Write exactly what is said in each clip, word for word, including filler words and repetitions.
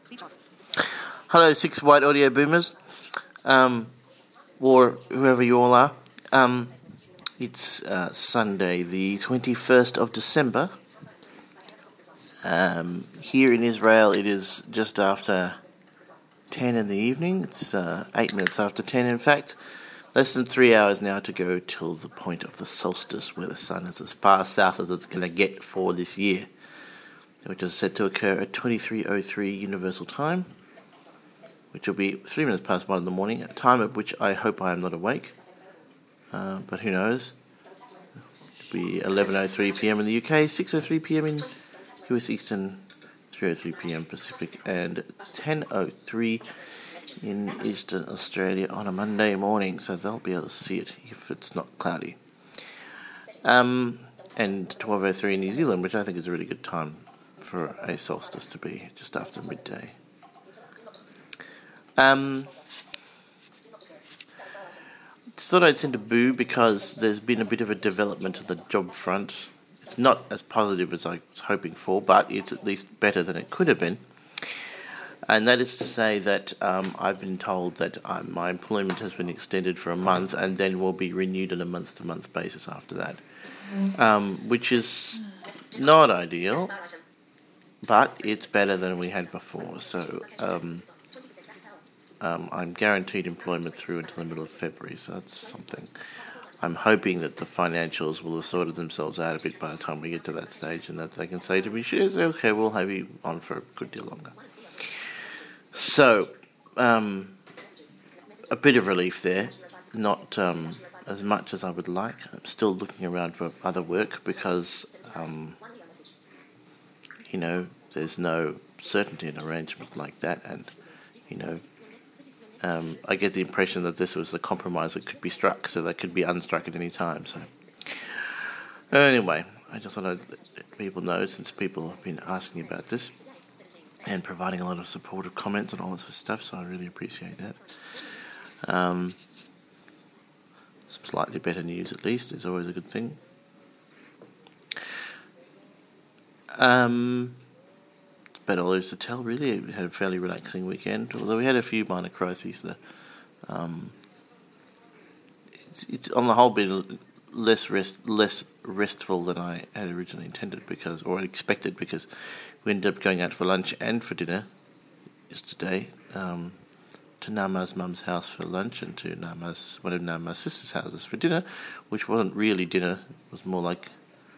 Hello, six white audio boomers, um, or whoever you all are. Um, it's uh, Sunday, the twenty-first of December. Um, here in Israel, it is just after ten in the evening. It's uh, eight minutes after ten, in fact. Less than three hours now to go till the point of the solstice, where the sun is as far south as it's going to get for this year, which is set to occur at twenty-three oh three Universal Time, which will be three minutes past one in the morning, a time at which I hope I am not awake, uh, but who knows. It'll be eleven oh three p.m. in the U K, six oh three p.m. in U S Eastern, three oh three p.m. Pacific, and ten oh three in Eastern Australia on a Monday morning, so they'll be able to see it if it's not cloudy. Um, and twelve oh three in New Zealand, which I think is a really good time for a solstice to be, just after midday. Um, just thought I'd send a boo because there's been a bit of a development on the job front. It's not as positive as I was hoping for, but it's at least better than it could have been. And that is to say that um, I've been told that um, my employment has been extended for a month and then will be renewed on a month-to-month basis after that, um, which is not ideal, but it's better than we had before. So um, um, I'm guaranteed employment through until the middle of February, so that's something. I'm hoping that the financials will have sorted themselves out a bit by the time we get to that stage, and that they can say to me, okay, we'll have you on for a good deal longer. So, um, a bit of relief there, not um, as much as I would like. I'm still looking around for other work because, um, you know, there's no certainty in arrangement like that, and, you know, um, I get the impression that this was a compromise that could be struck, so that could be unstruck at any time. So, anyway, I just thought I'd let people know, since people have been asking about this and providing a lot of supportive comments and all this sort of stuff, so I really appreciate that. Um, some slightly better news, at least, is always a good thing. Um, it's about all there is to tell, really. We had a fairly relaxing weekend, although we had a few minor crises. That, um, it's, it's on the whole been less rest, less restful than I had originally intended, because, or expected, because we ended up going out for lunch and for dinner yesterday, um, to Nama's mum's house for lunch and to Nama's, one of Nama's sister's houses for dinner, which wasn't really dinner. It was more like,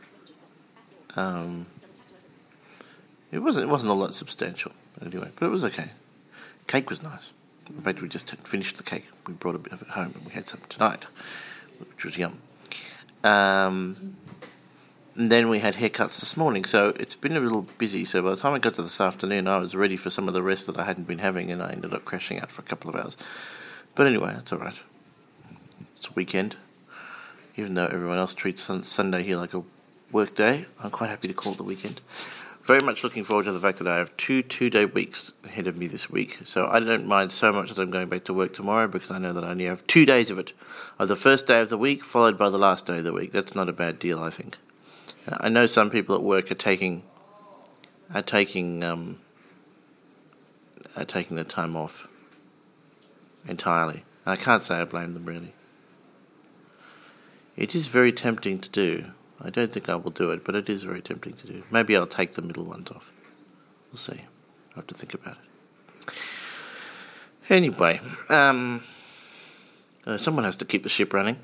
um, it wasn't, it wasn't all that substantial anyway, but it was okay. Cake was nice. In fact, we just finished the cake. We brought a bit of it home and we had some tonight, which was yum. Um, and then we had haircuts this morning, so it's been a little busy. So by the time I got to this afternoon, I was ready for some of the rest that I hadn't been having, and I ended up crashing out for a couple of hours. But anyway, that's all right. It's a weekend. Even though everyone else treats Sunday here like a work day, I'm quite happy to call it a weekend. Very much looking forward to the fact that I have two two-day weeks ahead of me this week. So I don't mind so much that I'm going back to work tomorrow, because I know that I only have two days of it. Of the first day of the week, followed by the last day of the week. That's not a bad deal, I think. I know some people at work are taking are taking um, are taking the time off entirely. And I can't say I blame them, really. It is very tempting to do. I don't think I will do it, but it is very tempting to do. Maybe I'll take the middle ones off. We'll see. I'll have to think about it. Anyway, um, uh, someone has to keep the ship running.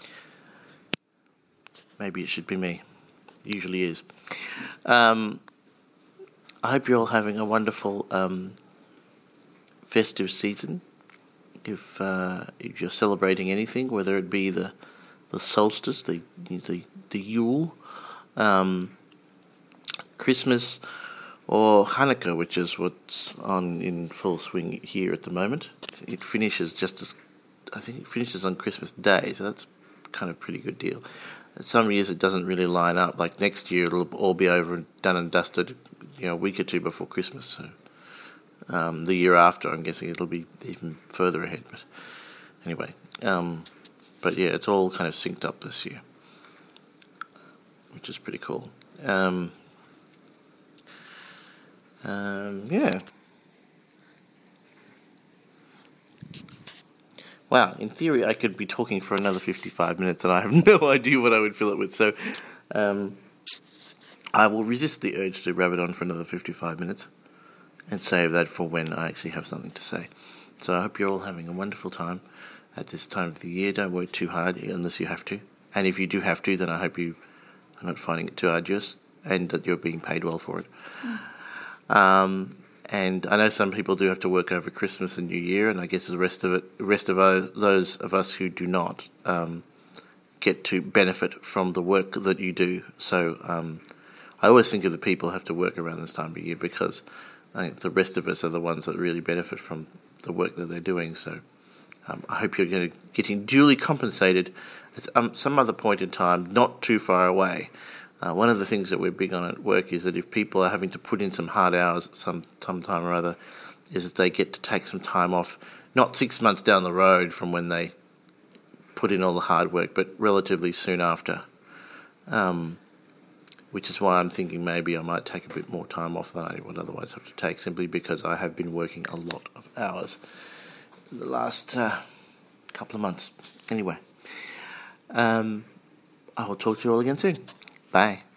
Maybe it should be me. It usually is. Um, I hope you're all having a wonderful um, festive season. If uh, if you're celebrating anything, whether it be the the solstice, the the the Yule, um, Christmas, or Hanukkah, which is what's on in full swing here at the moment. It finishes just as, I think it finishes on Christmas Day, so that's kind of a pretty good deal. Some years it doesn't really line up. Like next year, it'll all be over and done and dusted, you know, a week or two before Christmas. So um, the year after, I'm guessing it'll be even further ahead. But anyway, um, but yeah, it's all kind of synced up this year, which is pretty cool. Um, um, yeah. wow, in theory I could be talking for another fifty-five minutes and I have no idea what I would fill it with. So um, I will resist the urge to rabbit on for another fifty-five minutes and save that for when I actually have something to say. So I hope you're all having a wonderful time at this time of the year. Don't work too hard unless you have to. And if you do have to, then I hope you are not finding it too arduous and that you're being paid well for it. Mm. Um, and I know some people do have to work over Christmas and New Year, and I guess the rest of it, the rest of those of us who do not um, get to benefit from the work that you do. So um, I always think of the people who have to work around this time of year, because I think the rest of us are the ones that really benefit from the work that they're doing. So um, I hope you're going to getting duly compensated at um, some other point in time, not too far away. Uh, one of the things that we're big on at work is that if people are having to put in some hard hours some, some time or other, is that they get to take some time off, not six months down the road from when they put in all the hard work, but relatively soon after. Um, which is why I'm thinking maybe I might take a bit more time off than I would otherwise have to take, simply because I have been working a lot of hours in the last uh, couple of months. Anyway, um, I will talk to you all again soon. Bye.